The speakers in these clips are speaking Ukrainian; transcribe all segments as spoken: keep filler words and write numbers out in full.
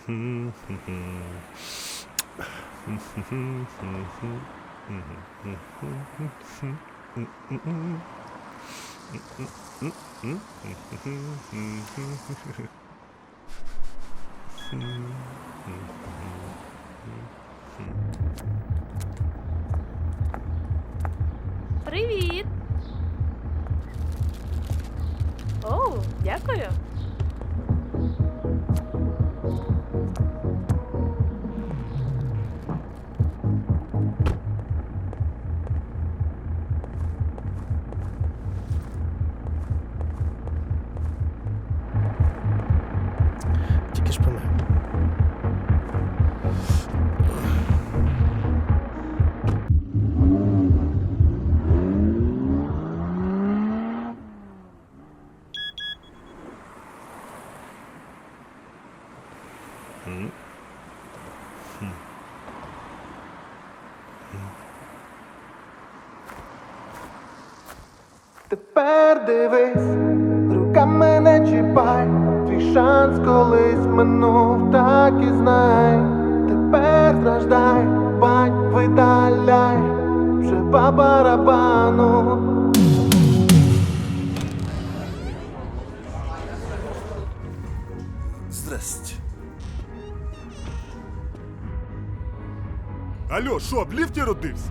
Привіт! Оу, дякую. Тільки ж помив. Тепер дивись, руками не чіпай, твій шанс колись минув, так і знай. Тепер страждай, бань, видаляй, вже по барабану. Здрасте. Алло, що, в ліфті родився?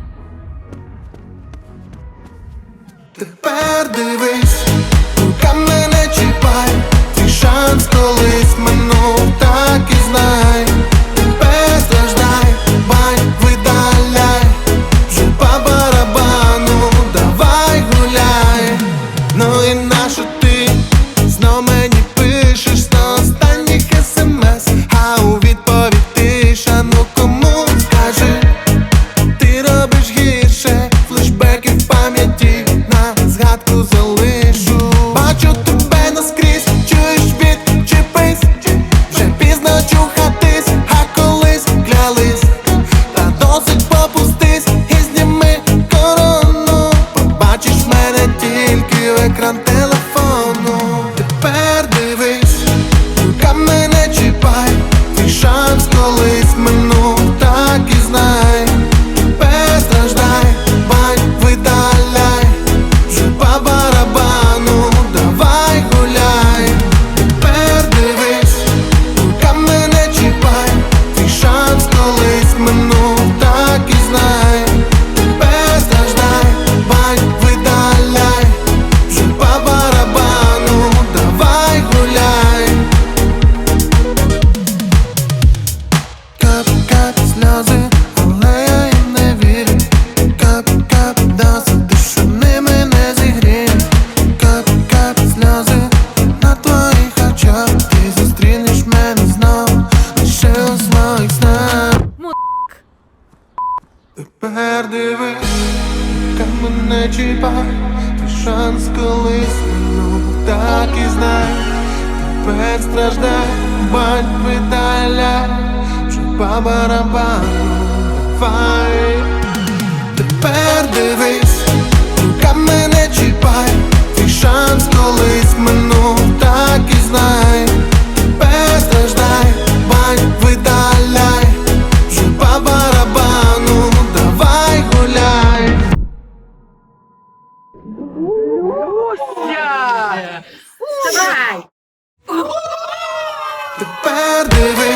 Тепер дивись, руками не чіпай, твій шанс колись минув, так і знай. Тепер страждай, бань, видаляй, вже по барабану, давай гуляй. Ну і нащо ти знов мені пишеш на останніх смс, а у відповідь тиша, ну кому скажи, ти робиш гірше, флешбеки в пам'яті на згадку залишу. Бачу тебе наскрізь, чуєш, відчепись, вже пізно чухатись, а колись клялись. Та досить попустись і зніми корону, побачиш мене тільки в екран телефону. Тепер дивись, руками не чіпай, твій шанс колись минув, так і знай. Тепер страждай, бань, видаляй, вже по барабану, давай гуляй. Тепер дивись, руками не чіпай, твій шанс колись минув, так і знай. Тепер страждай, бань, видаляй, вже по барабану, давай гуляй. Кап-кап сльози, але я їм не вірю. Кап-кап досить, що ними не зігрієш. Кап-кап сльози на твоїх очах, ти зустрінеш мене знов, лише у своїх снах. Му... Тепер дивись, руками не чіпай, твій шанс колись минув, так і знай. Тепер страждай, бань, видаляй, вже по барабану, давай. Тепер дивись, руками не чіпай, твій шанс колись минув, так і знай. Тепер страждай, бань, видаляй, вже по барабану, давай гуляй. Давай! Тепер дивись.